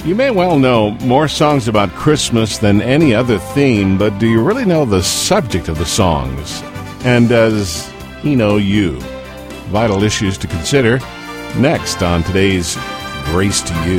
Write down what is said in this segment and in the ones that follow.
You may well know more songs about Christmas than any other theme, but do you really know the subject of the songs? And does he know you? Vital issues to consider next on today's Grace to You.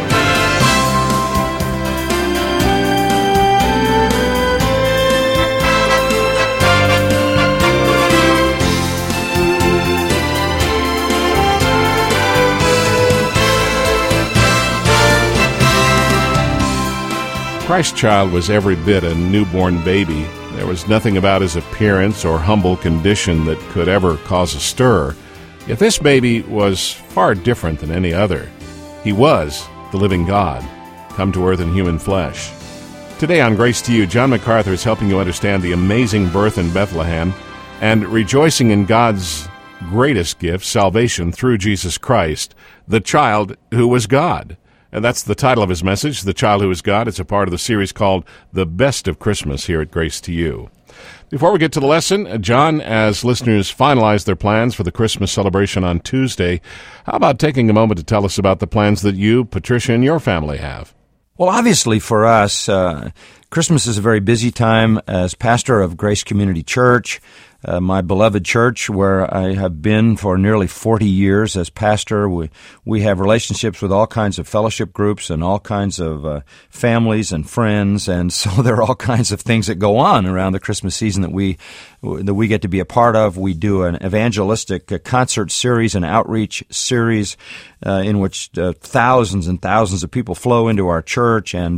Christ child was every bit a newborn baby. There was nothing about his appearance or humble condition that could ever cause a stir. Yet this baby was far different than any other. He was the living God, come to earth in human flesh. Today on Grace to You, John MacArthur is helping you understand the amazing birth in Bethlehem and rejoicing in God's greatest gift, salvation through Jesus Christ, the child who was God. And that's the title of his message, The Child Who Is God. It's a part of the series called The Best of Christmas here at Grace to You. Before we get to the lesson, John, as listeners finalize their plans for the Christmas celebration on Tuesday, how about taking a moment to tell us about the plans that you, Patricia, and your family have? Well, obviously for us, Christmas is a very busy time. As pastor of Grace Community Church, my beloved church where I have been for nearly 40 years as pastor, we have relationships with all kinds of fellowship groups and all kinds of families and friends, and so there are all kinds of things that go on around the Christmas season that we get to be a part of. We do an evangelistic concert series, an outreach series in which thousands and thousands of people flow into our church, and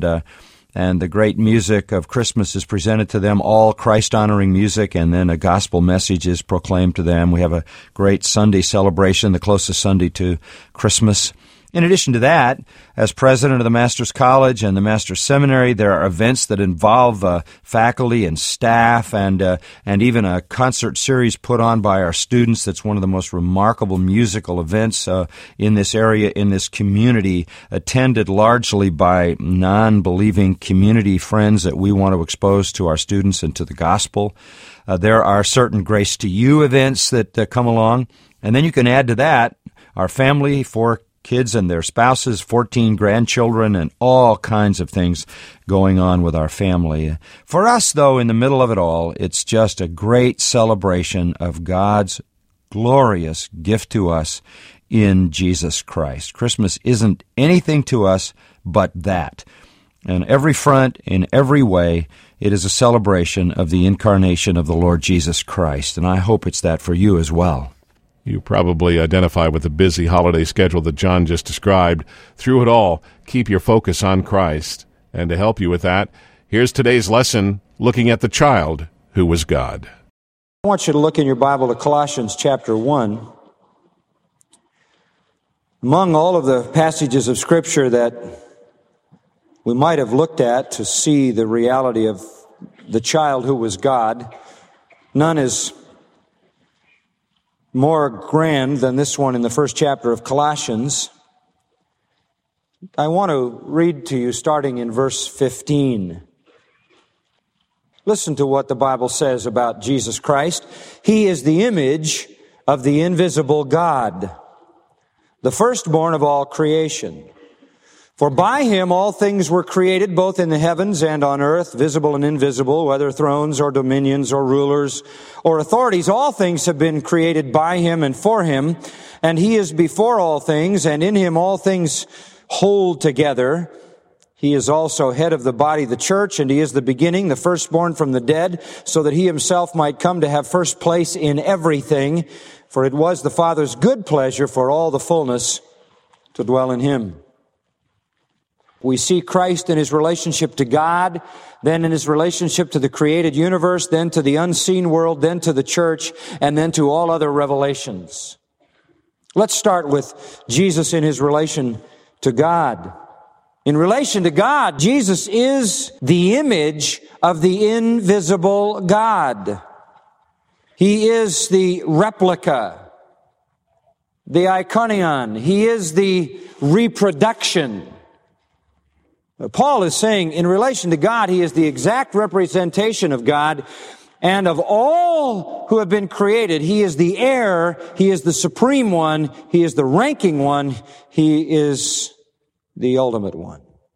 the great music of Christmas is presented to them, all Christ-honoring music, and then a gospel message is proclaimed to them. We have a great Sunday celebration, the closest Sunday to Christmas. In addition to that, as president of the Master's College and the Master's Seminary, there are events that involve faculty and staff, and even a concert series put on by our students that's one of the most remarkable musical events in this area, in this community, attended largely by non-believing community friends that we want to expose to our students and to the gospel. There are certain Grace to You events that come along, and then you can add to that our family, 4 kids and their spouses, 14 grandchildren, and all kinds of things going on with our family. For us, though, in the middle of it all, it's just a great celebration of God's glorious gift to us in Jesus Christ. Christmas isn't anything to us but that. On every front, in every way, it is a celebration of the incarnation of the Lord Jesus Christ, and I hope it's that for you as well. You probably identify with the busy holiday schedule that John just described. Through it all, keep your focus on Christ. And to help you with that, here's today's lesson, looking at the child who was God. I want you to look in your Bible to Colossians chapter 1. Among all of the passages of Scripture that we might have looked at to see the reality of the child who was God, none is more grand than this one in the first chapter of Colossians. I want to read to you starting in verse 15. Listen to what the Bible says about Jesus Christ. He is the image of the invisible God, the firstborn of all creation. For by him all things were created, both in the heavens and on earth, visible and invisible, whether thrones or dominions or rulers or authorities. All things have been created by him and for him, and he is before all things, and in him all things hold together. He is also head of the body, the church, and he is the beginning, the firstborn from the dead, so that he himself might come to have first place in everything. For it was the Father's good pleasure for all the fullness to dwell in him. We see Christ in his relationship to God, then in his relationship to the created universe, then to the unseen world, then to the church, and then to all other revelations. Let's start with Jesus in his relation to God. In relation to God, Jesus is the image of the invisible God. He is the replica, the iconion. He is the reproduction. Paul is saying, in relation to God, he is the exact representation of God, and of all who have been created, he is the heir, he is the supreme one, he is the ranking one, he is the ultimate one.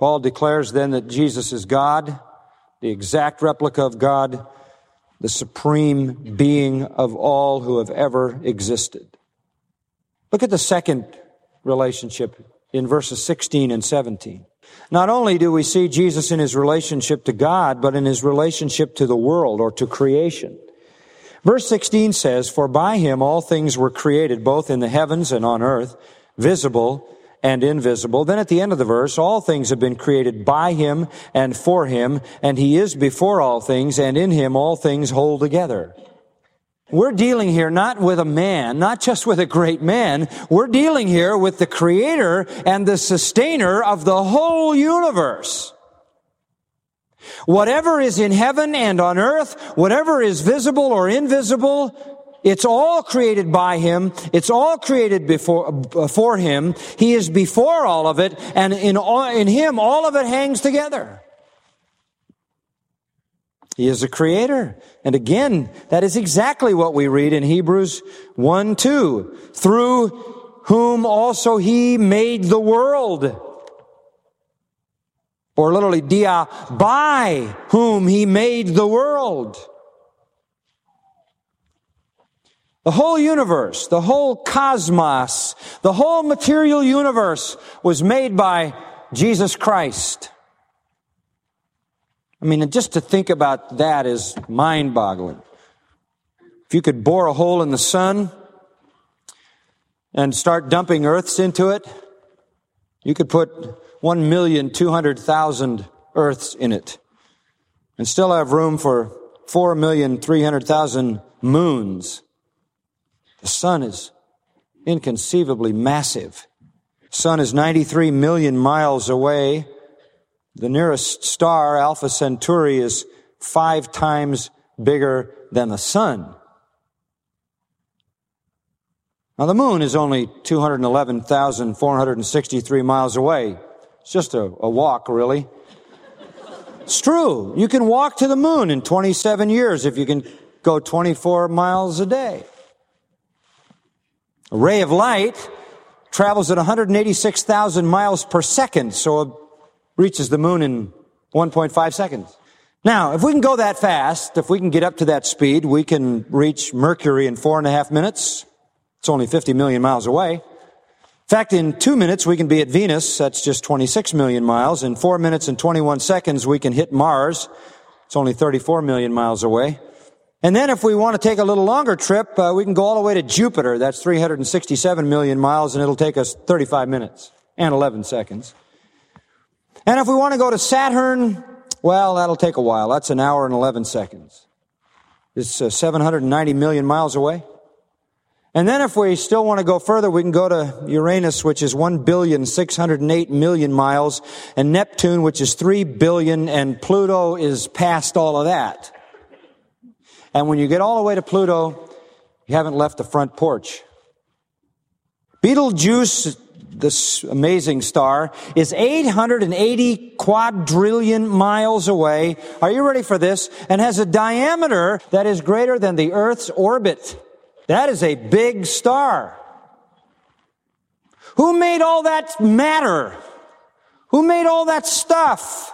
Paul declares then that Jesus is God, the exact replica of God, the supreme being of all who have ever existed. Look at the second relationship in verses 16 and 17. Not only do we see Jesus in his relationship to God, but in his relationship to the world or to creation. Verse 16 says, "For by him all things were created, both in the heavens and on earth, visible and invisible." Then at the end of the verse, all things have been created by him and for him, and he is before all things, and in him all things hold together. We're dealing here not with a man, not just with a great man. We're dealing here with the creator and the sustainer of the whole universe. Whatever is in heaven and on earth, whatever is visible or invisible, it's all created by him. It's all created for him. He is before all of it, and in him all of it hangs together. He is a creator. And again, that is exactly what we read in Hebrews 1:2. "Through whom also he made the world." Or literally, dia, by whom he made the world. The whole universe, the whole cosmos, the whole material universe was made by Jesus Christ. I mean, just to think about that is mind-boggling. If you could bore a hole in the sun and start dumping earths into it, you could put 1,200,000 earths in it and still have room for 4,300,000 moons. The sun is inconceivably massive. The sun is 93 million miles away. The nearest star, Alpha Centauri, is 5 times bigger than the sun. Now, the moon is only 211,463 miles away. It's just a walk, really. It's true. You can walk to the moon in 27 years if you can go 24 miles a day. A ray of light travels at 186,000 miles per second, so it reaches the moon in 1.5 seconds. Now, if we can go that fast, if we can get up to that speed, we can reach Mercury in 4.5 minutes. It's only 50 million miles away. In fact, in 2 minutes, we can be at Venus. That's just 26 million miles. In 4 minutes and 21 seconds, we can hit Mars. It's only 34 million miles away. And then if we want to take a little longer trip, we can go all the way to Jupiter. That's 367 million miles, and it'll take us 35 minutes and 11 seconds. And if we want to go to Saturn, well, that'll take a while. That's 1 hour and 11 seconds. It's 790 million miles away. And then if we still want to go further, we can go to Uranus, which is 1,608,000,000 miles, and Neptune, which is 3 billion, and Pluto is past all of that. And when you get all the way to Pluto, you haven't left the front porch. Betelgeuse, this amazing star, is 880 quadrillion miles away. Are you ready for this? And has a diameter that is greater than the Earth's orbit. That is a big star. Who made all that matter? Who made all that stuff?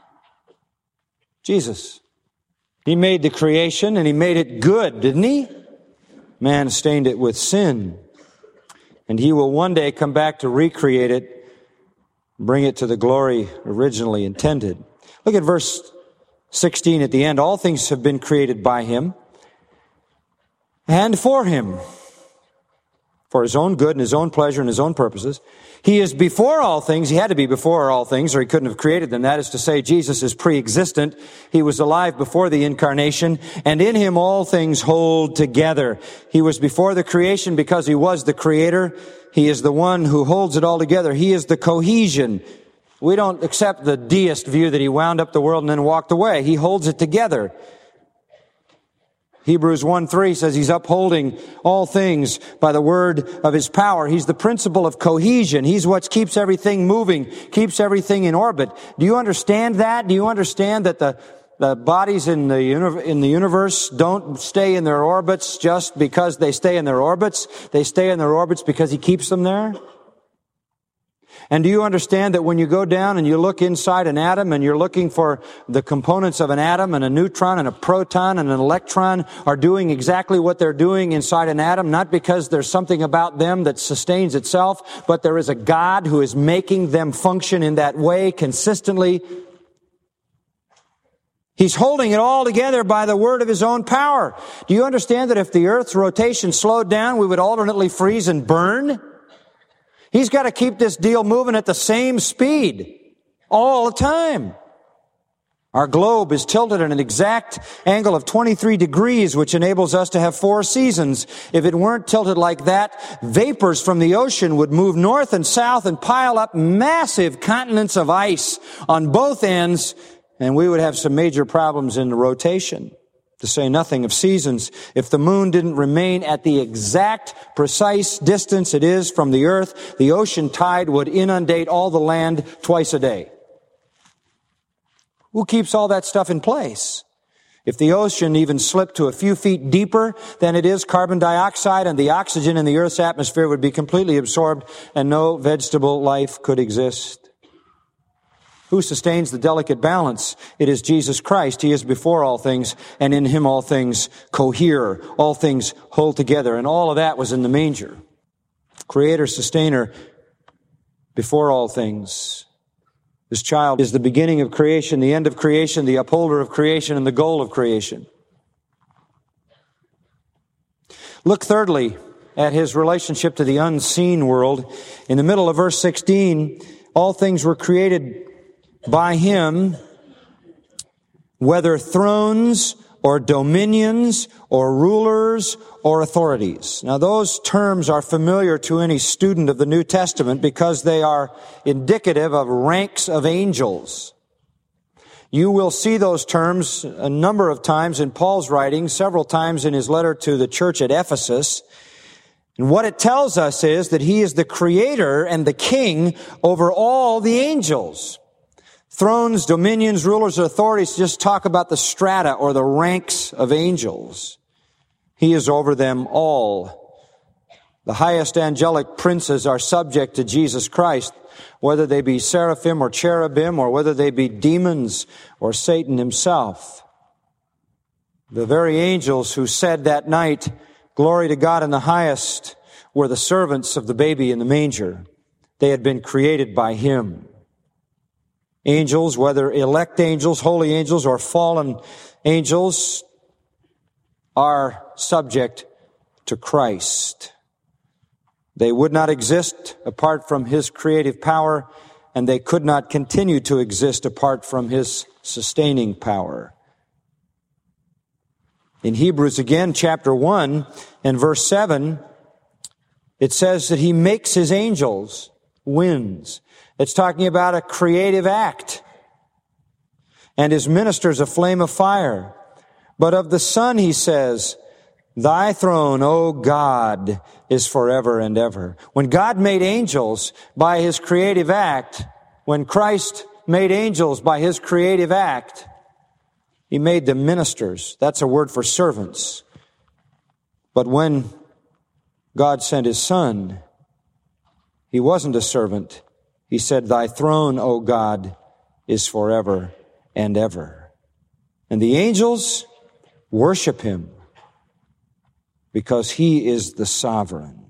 Jesus. He made the creation and he made it good, didn't he? Man stained it with sin. And he will one day come back to recreate it, bring it to the glory originally intended. Look at verse 16 at the end. All things have been created by him and for him, for his own good and his own pleasure and his own purposes. He is before all things. He had to be before all things, or he couldn't have created them. That is to say, Jesus is pre-existent. He was alive before the incarnation, and in him all things hold together. He was before the creation because he was the creator. He is the one who holds it all together. He is the cohesion. We don't accept the deist view that he wound up the world and then walked away. He holds it together. Hebrews 1:3 says he's upholding all things by the word of his power. He's the principle of cohesion. He's what keeps everything moving, keeps everything in orbit. Do you understand that? Do you understand that the bodies in the universe don't stay in their orbits just because they stay in their orbits? They stay in their orbits because he keeps them there. And do you understand that when you go down and you look inside an atom and you're looking for the components of an atom, and a neutron and a proton and an electron are doing exactly what they're doing inside an atom, not because there's something about them that sustains itself, but there is a God who is making them function in that way consistently. He's holding it all together by the word of His own power. Do you understand that if the Earth's rotation slowed down, we would alternately freeze and burn? He's got to keep this deal moving at the same speed all the time. Our globe is tilted at an exact angle of 23 degrees, which enables us to have 4 seasons. If it weren't tilted like that, vapors from the ocean would move north and south and pile up massive continents of ice on both ends, and we would have some major problems in the rotation, to say nothing of seasons. If the moon didn't remain at the exact precise distance it is from the earth, the ocean tide would inundate all the land twice a day. Who keeps all that stuff in place? If the ocean even slipped to a few feet deeper than it is, carbon dioxide and the oxygen in the earth's atmosphere would be completely absorbed and no vegetable life could exist. Who sustains the delicate balance? It is Jesus Christ. He is before all things, and in Him all things cohere. All things hold together. And all of that was in the manger. Creator, sustainer, before all things. This child is the beginning of creation, the end of creation, the upholder of creation, and the goal of creation. Look thirdly at His relationship to the unseen world. In the middle of verse 16, all things were created by Him, whether thrones or dominions or rulers or authorities. Now those terms are familiar to any student of the New Testament because they are indicative of ranks of angels. You will see those terms a number of times in Paul's writings, several times in his letter to the church at Ephesus. And what it tells us is that He is the creator and the king over all the angels. Thrones, dominions, rulers, or authorities just talk about the strata or the ranks of angels. He is over them all. The highest angelic princes are subject to Jesus Christ, whether they be seraphim or cherubim, or whether they be demons or Satan himself. The very angels who said that night, "Glory to God in the highest," were the servants of the baby in the manger. They had been created by Him. Angels, whether elect angels, holy angels, or fallen angels, are subject to Christ. They would not exist apart from His creative power, and they could not continue to exist apart from His sustaining power. In Hebrews again, chapter 1 and verse 7, it says that He makes His angels winds. It's talking about a creative act. And His ministers a flame of fire. But of the Son, He says, "Thy throne, O God, is forever and ever." When God made angels by His creative act, when Christ made angels by His creative act, He made them ministers. That's a word for servants. But when God sent His Son, He wasn't a servant. He said, "Thy throne, O God, is forever and ever." And the angels worship Him because He is the sovereign.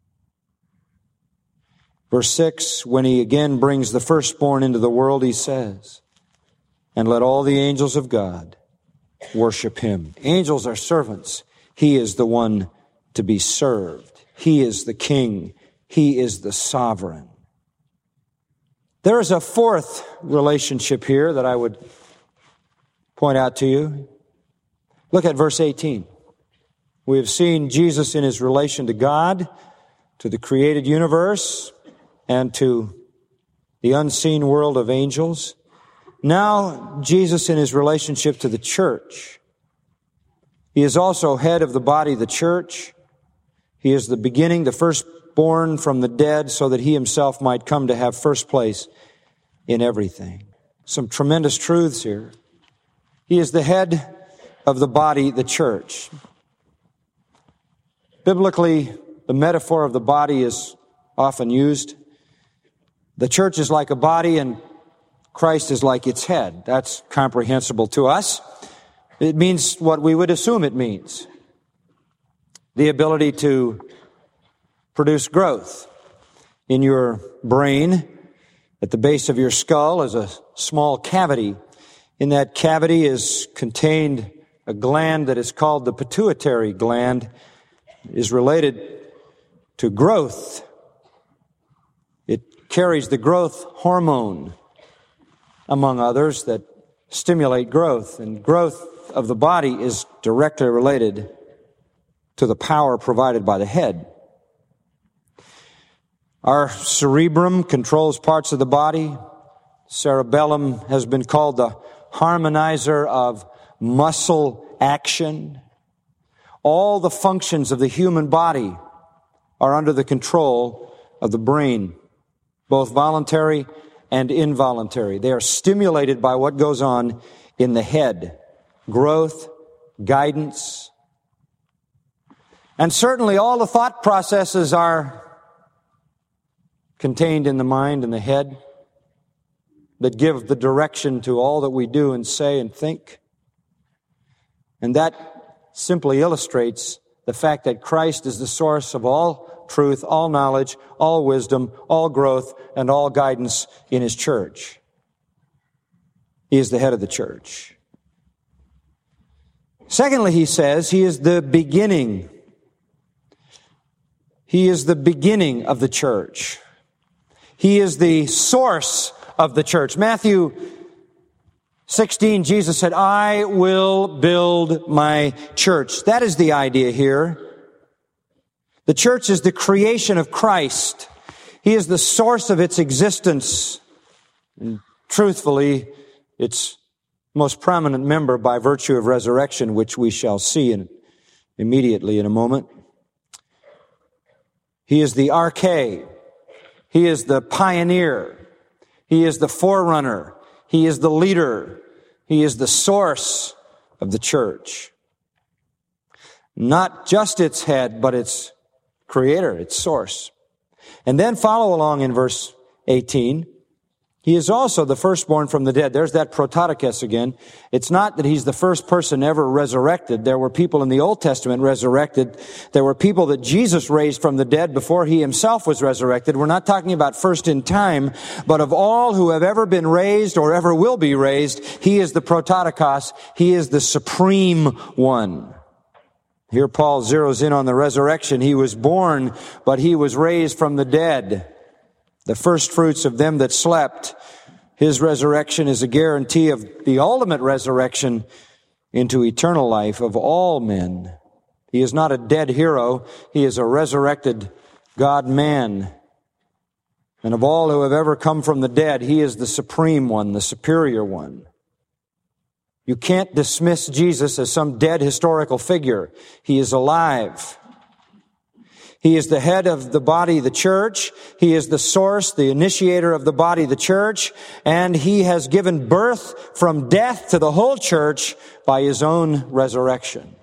Verse 6, when He again brings the firstborn into the world, He says, "And let all the angels of God worship Him." Angels are servants. He is the one to be served. He is the king. He is the sovereign. There is a fourth relationship here that I would point out to you. Look at verse 18. We have seen Jesus in His relation to God, to the created universe, and to the unseen world of angels. Now, Jesus in His relationship to the church. He is also head of the body, the church. He is the beginning, the firstborn from the dead, so that He Himself might come to have first place in everything. Some tremendous truths here. He is the head of the body, the church. Biblically, the metaphor of the body is often used. The church is like a body and Christ is like its head. That's comprehensible to us. It means what we would assume it means. The ability to produce growth. In your brain, at the base of your skull, is a small cavity. In that cavity is contained a gland that is called the pituitary gland. It is related to growth. It carries the growth hormone, among others, that stimulate growth. And growth of the body is directly related to the power provided by the head. Our cerebrum controls parts of the body. Cerebellum has been called the harmonizer of muscle action. All the functions of the human body are under the control of the brain, both voluntary and involuntary. They are stimulated by what goes on in the head. Growth, guidance. And certainly all the thought processes are contained in the mind and the head that give the direction to all that we do and say and think. And that simply illustrates the fact that Christ is the source of all truth, all knowledge, all wisdom, all growth, and all guidance in His church. He is the head of the church. Secondly, he says, He is the beginning. He is the beginning of the church. He is the source of the church. Matthew 16, Jesus said, I will build my church. That is the idea here. The church is the creation of Christ. He is the source of its existence. And truthfully, its most prominent member by virtue of resurrection, which we shall see immediately in a moment. He is the arche. He is the pioneer. He is the forerunner. He is the leader. He is the source of the church. Not just its head, but its creator, its source. And then follow along in verse 18. He is also the firstborn from the dead. There's that prototokos again. It's not that he's the first person ever resurrected. There were people in the Old Testament resurrected. There were people that Jesus raised from the dead before he himself was resurrected. We're not talking about first in time, but of all who have ever been raised or ever will be raised, he is the prototokos. He is the supreme one. Here Paul zeroes in on the resurrection. He was born, but he was raised from the dead. The first fruits of them that slept. His resurrection is a guarantee of the ultimate resurrection into eternal life of all men. He is not a dead hero. He is a resurrected God-man. And of all who have ever come from the dead, he is the supreme one, the superior one. You can't dismiss Jesus as some dead historical figure. He is alive. He is the head of the body, the church. He is the source, the initiator of the body, the church. And he has given birth from death to the whole church by his own resurrection.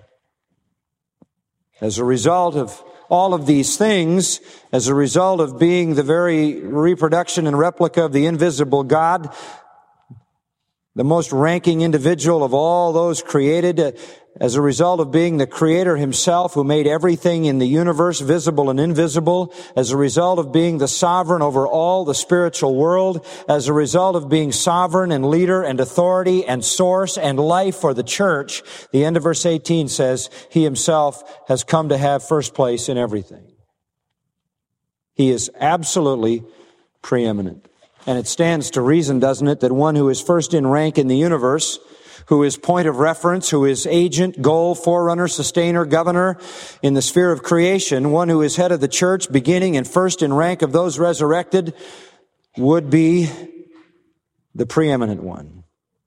As a result of all of these things, as a result of being the very reproduction and replica of the invisible God, the most ranking individual of all those created, as a result of being the Creator himself who made everything in the universe visible and invisible, as a result of being the sovereign over all the spiritual world, as a result of being sovereign and leader and authority and source and life for the church, the end of verse 18 says, he himself has come to have first place in everything. He is absolutely preeminent. And it stands to reason, doesn't it, that one who is first in rank in the universe, who is point of reference, who is agent, goal, forerunner, sustainer, governor in the sphere of creation, one who is head of the church, beginning and first in rank of those resurrected, would be the preeminent one.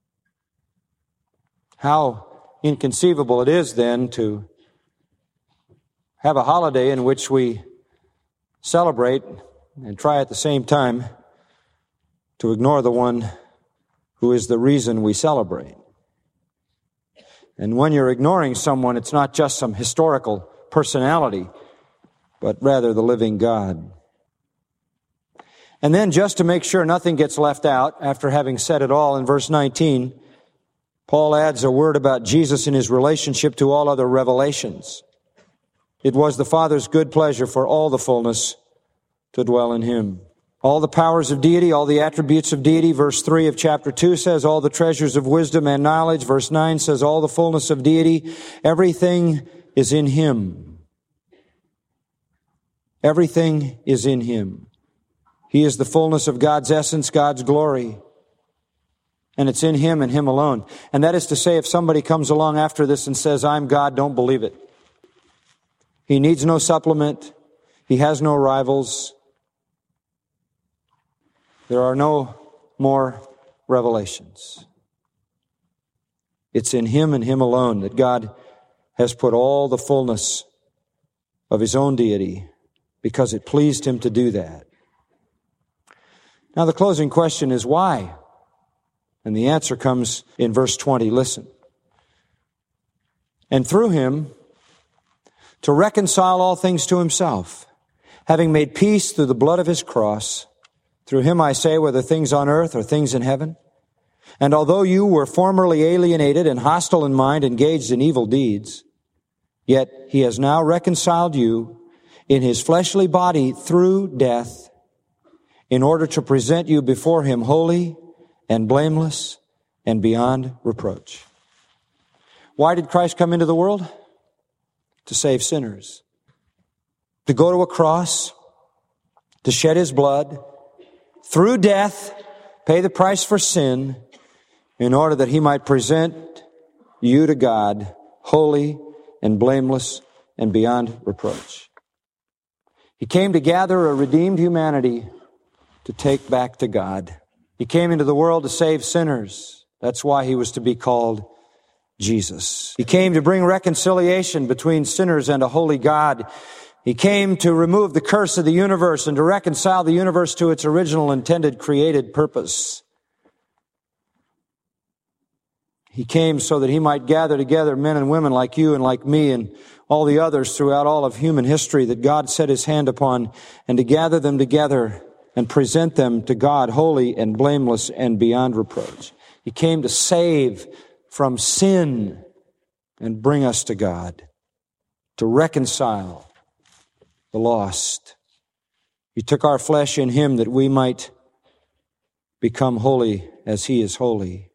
How inconceivable it is then to have a holiday in which we celebrate and try at the same time to ignore the one who is the reason we celebrate. And when you're ignoring someone, it's not just some historical personality, but rather the living God. And then, just to make sure nothing gets left out, after having said it all, in verse 19, Paul adds a word about Jesus and his relationship to all other revelations. It was the Father's good pleasure for all the fullness to dwell in him. All the powers of deity, all the attributes of deity. Verse 3 of chapter 2 says all the treasures of wisdom and knowledge. Verse 9 says all the fullness of deity. Everything is in him. Everything is in him. He is the fullness of God's essence, God's glory. And it's in him and him alone. And that is to say, if somebody comes along after this and says, I'm God, don't believe it. He needs no supplement. He has no rivals. There are no more revelations. It's in him and him alone that God has put all the fullness of his own deity, because it pleased him to do that. Now the closing question is why? And the answer comes in verse 20. Listen. And through him to reconcile all things to himself, having made peace through the blood of his cross. Through him I say, whether things on earth or things in heaven. And although you were formerly alienated and hostile in mind, engaged in evil deeds, yet he has now reconciled you in his fleshly body through death, in order to present you before him holy and blameless and beyond reproach. Why did Christ come into the world? To save sinners. To go to a cross, to shed his blood, through death, pay the price for sin, in order that he might present you to God, holy and blameless and beyond reproach. He came to gather a redeemed humanity to take back to God. He came into the world to save sinners. That's why he was to be called Jesus. He came to bring reconciliation between sinners and a holy God. He came to remove the curse of the universe and to reconcile the universe to its original intended created purpose. He came so that he might gather together men and women like you and like me and all the others throughout all of human history that God set his hand upon, and to gather them together and present them to God holy and blameless and beyond reproach. He came to save from sin and bring us to God, to reconcile the lost. He took our flesh in him that we might become holy as he is holy.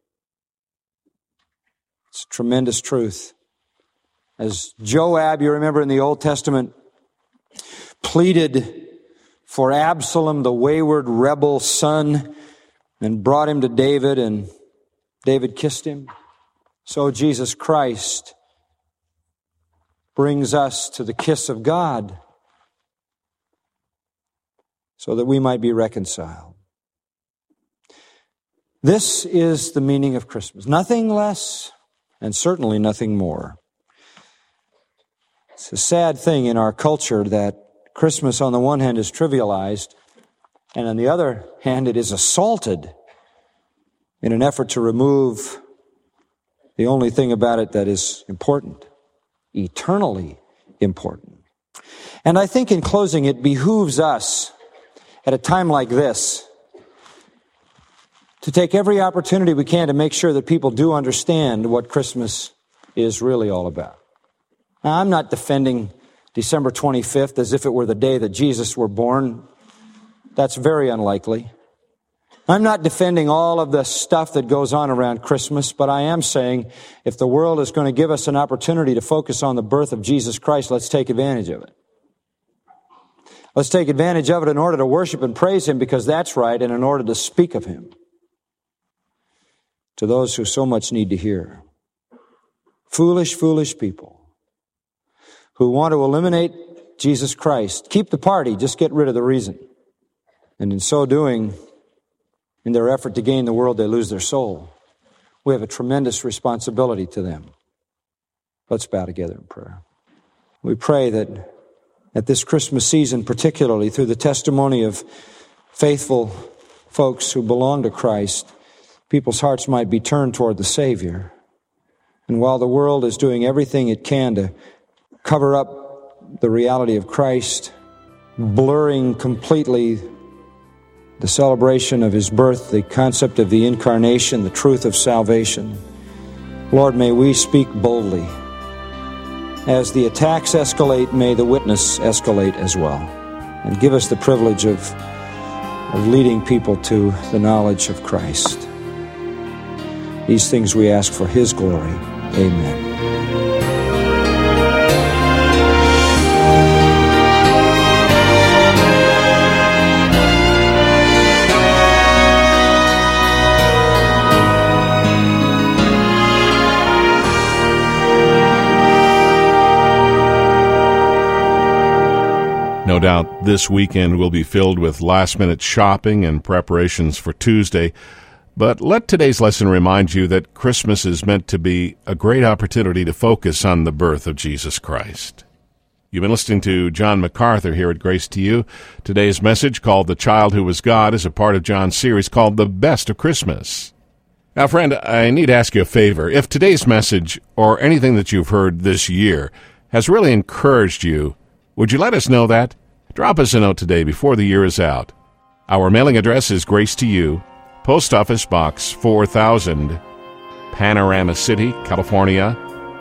It's a tremendous truth. As Joab, you remember in the Old Testament, pleaded for Absalom, the wayward rebel son, and brought him to David, and David kissed him. So Jesus Christ brings us to the kiss of God so that we might be reconciled. This is the meaning of Christmas. Nothing less and certainly nothing more. It's a sad thing in our culture that Christmas on the one hand is trivialized, and on the other hand it is assaulted in an effort to remove the only thing about it that is important, eternally important. And I think in closing it behooves us at a time like this to take every opportunity we can to make sure that people do understand what Christmas is really all about. Now, I'm not defending December 25th as if it were the day that Jesus were born. That's very unlikely. I'm not defending all of the stuff that goes on around Christmas, but I am saying if the world is going to give us an opportunity to focus on the birth of Jesus Christ, let's take advantage of it. Let's take advantage of it in order to worship and praise him, because that's right, and in order to speak of him to those who so much need to hear. Foolish, foolish people who want to eliminate Jesus Christ. Keep the party, just get rid of the reason. And in so doing, in their effort to gain the world, they lose their soul. We have a tremendous responsibility to them. Let's bow together in prayer. We pray that at this Christmas season, particularly through the testimony of faithful folks who belong to Christ, people's hearts might be turned toward the Savior. And while the world is doing everything it can to cover up the reality of Christ, blurring completely the celebration of His birth, the concept of the incarnation, the truth of salvation. Lord, may we speak boldly. As the attacks escalate, may the witness escalate as well. And give us the privilege of leading people to the knowledge of Christ. These things we ask for His glory. Amen. No doubt this weekend will be filled with last-minute shopping and preparations for Tuesday, but let today's lesson remind you that Christmas is meant to be a great opportunity to focus on the birth of Jesus Christ. You've been listening to John MacArthur here at Grace to You. Today's message, called The Child Who Was God, is a part of John's series called The Best of Christmas. Now, friend, I need to ask you a favor. If today's message, or anything that you've heard this year, has really encouraged you, would you let us know that? Drop us a note today before the year is out. Our mailing address is Grace to You, Post Office Box 4000, Panorama City, California,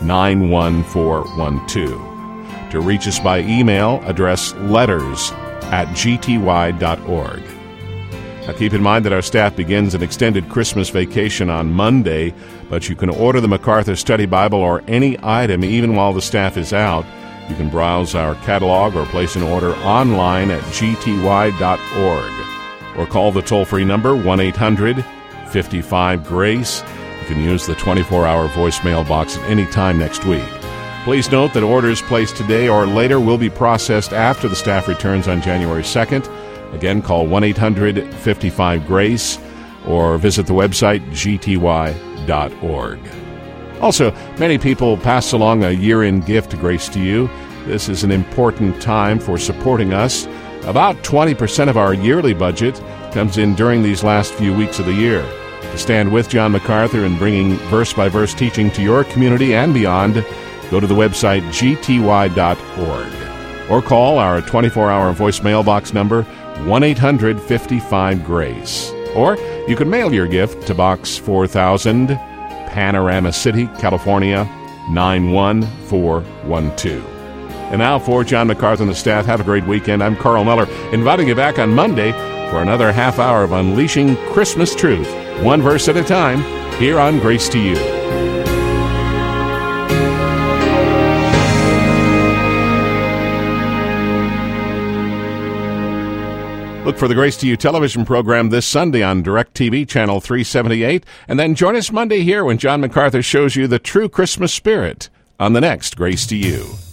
91412. To reach us by email, address letters@gty.org. Now keep in mind that our staff begins an extended Christmas vacation on Monday, but you can order the MacArthur Study Bible or any item even while the staff is out. You can browse our catalog or place an order online at gty.org or call the toll-free number 1-800-55-GRACE. You can use the 24-hour voicemail box at any time next week. Please note that orders placed today or later will be processed after the staff returns on January 2nd. Again, call 1-800-55-GRACE or visit the website gty.org. Also, many people pass along a year-end gift to Grace to You. This is an important time for supporting us. About 20% of our yearly budget comes in during these last few weeks of the year. To stand with John MacArthur in bringing verse-by-verse teaching to your community and beyond, go to the website gty.org or call our 24-hour voicemail box number 1-800-55-GRACE. Or you can mail your gift to Box 4000, Panorama City, California, 91412. And now for John MacArthur and the staff, have a great weekend. I'm Carl Miller, inviting you back on Monday for another half hour of Unleashing Christmas Truth, one verse at a time, here on Grace to You. Look for the Grace to You television program this Sunday on DirecTV Channel 378, and then join us Monday here when John MacArthur shows you the true Christmas spirit on the next Grace to You.